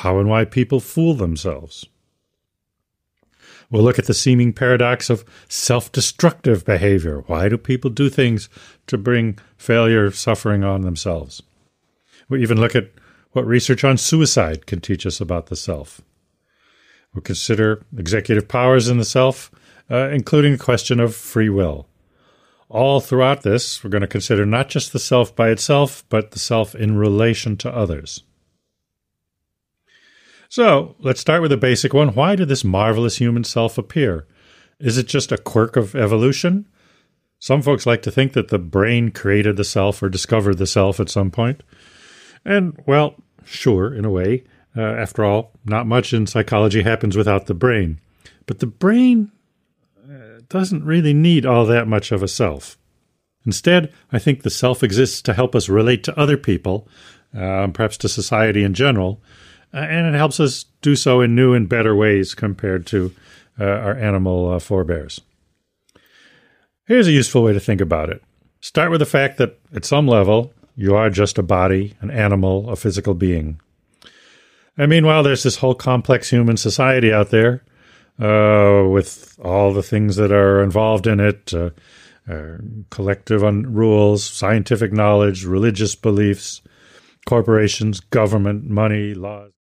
how and why people fool themselves. We'll look at the seeming paradox of self-destructive behavior. Why do people do things to bring failure, suffering on themselves? We'll even look at what research on suicide can teach us about the self. We'll consider executive powers in the self, including the question of free will. All throughout this, we're going to consider not just the self by itself, but the self in relation to others. So, let's start with a basic one. Why did this marvelous human self appear? Is it just a quirk of evolution? Some folks like to think that the brain created the self or discovered the self at some point. And, well, sure, in a way. After all, not much in psychology happens without the brain. But the brain doesn't really need all that much of a self. Instead, I think the self exists to help us relate to other people, perhaps to society in general, and it helps us do so in new and better ways compared to our animal forebears. Here's a useful way to think about it. Start with the fact that, at some level, you are just a body, an animal, a physical being. And meanwhile, there's this whole complex human society out there with all the things that are involved in it, collective rules, scientific knowledge, religious beliefs, corporations, government, money, laws.